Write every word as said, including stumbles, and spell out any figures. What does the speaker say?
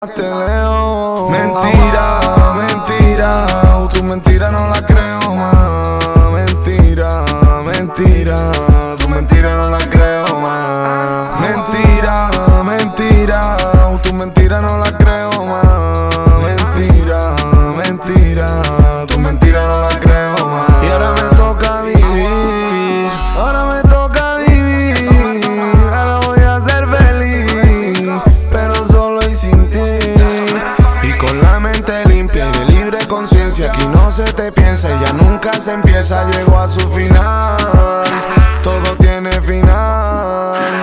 Te leo. Mentira, mentira, tu mentira no la creo más. Mentira, mentira, tu mentira no la creo más. Mentira, mentira, tu mentira no la creo más. Mentira, mentira, tu mentira no la creo más. Y ahora me toca vivir, ahora me toca vivir. Ahora voy a ser feliz, pero solo y sin ti. Y con la mente limpia y de libre conciencia, aquí no se te piensa y ya nunca se empieza, llegó a su final.